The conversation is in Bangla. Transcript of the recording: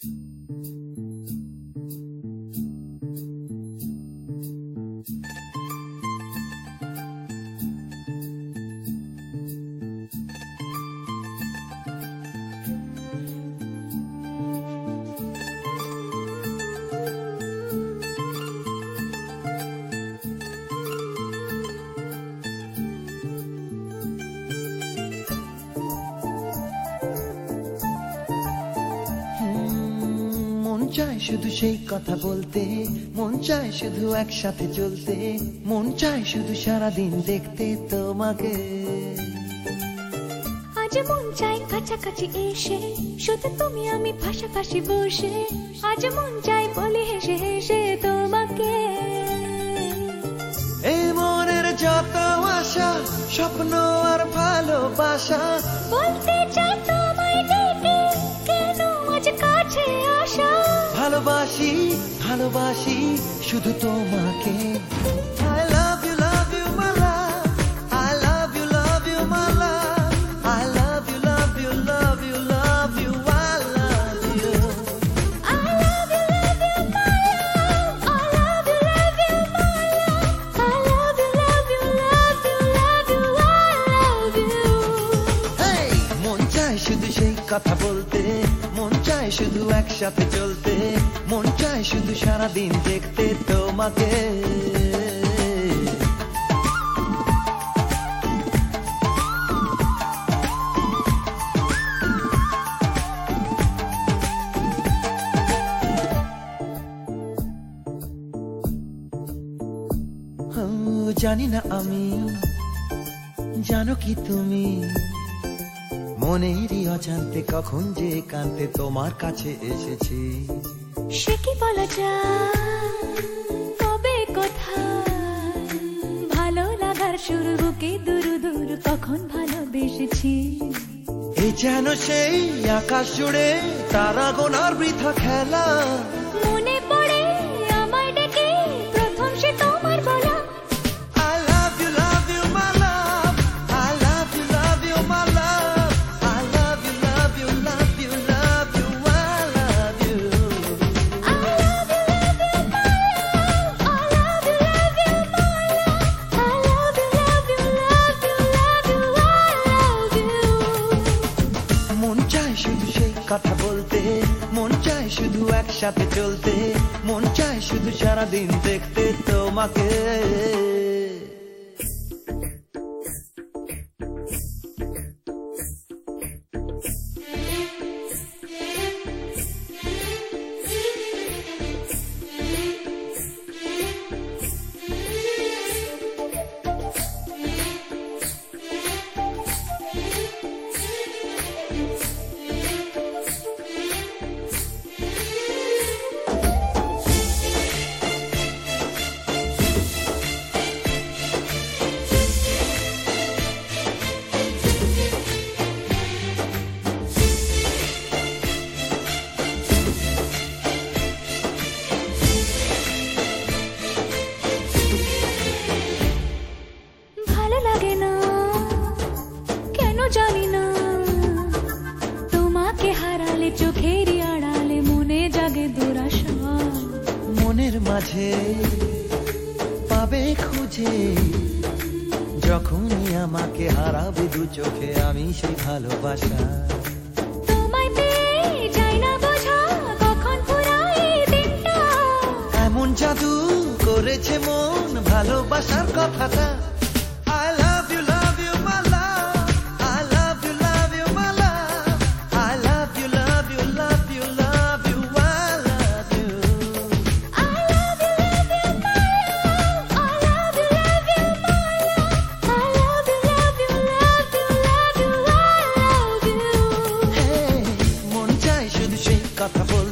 মন চায় শুধু সেই কথা বলতে, মন চায় শুধু একসাথে চলতে, মন চায় শুধু সারাদিন দেখতে তোমাকে। আজ মন চায় কাছাকাছি এসে শুধু তুমি আমি পাশাপাশি বসে, আজ মন চায় বলে হেসে হেসে তোমাকে। এই মনের যত আশা স্বপ্ন আর ভালোবাসা বলতে চাই তোমায় ডেকে, কেন আজ কাছে আসা। ভালোবাসি ভালোবাসি শুধু তোমাকে। I love you my love, I love you my love, I love you love you love you love you, I love you. I love you my love, I love you my love, I love you love you love you love you, I love you. Hey, মন চায় শুধু সেই কথা বলতে, মন চায় শুধু একসাথে চলতে, মন চায় শুধু সারাদিন দেখতে তোমাকে। জানি না আমি, জানো কি তুমি, মনেরই অজান্তে কখন যে কান্তে তোমার কাছে এসেছি। সে কি বলা যায়, কবে কোথায়, ভালো লাগার শুরু বুকে দূর দূর কখন ভালোবেসেছি। এই যেন সেই আকাশ জুড়ে তারা গোনার বৃথা খেলা, মনে পড়ে আমায় ডেকে প্রথম সে তোমার বলা। I love you my love, I love you my love, I love you love you love you love you, I love you. I love you my love, I love you my love, I love you love you love you love you, I love you. মন চায় শুধু সেই কথা বলতে, মন চায় শুধু একসাথে চলতে, মন চায় শুধু সারাদিন দেখতে তোমাকে। ভালো লাগে না কেন জানি না, তোমাকে হারালে চোখেরই আড়ালে মনে জাগে দুরাশা। মনের মাঝে পাবে খুঁজে, যখনই আমাকে হারাবে দু চোখে আমি সেই ভালোবাসা। তোমায় পেয়ে যাই না বোঝা কখন ফুরায় দিনটা, এমন জাদু করেছে মন ভালোবাসার কথাটা। I love you my love, I love you my love, I love you love you love you love you, I love you. I love you my love, I love you my love, I love you love you love you love you, I love you. Hey, মন চায় শুধু সেই কথা বলতে,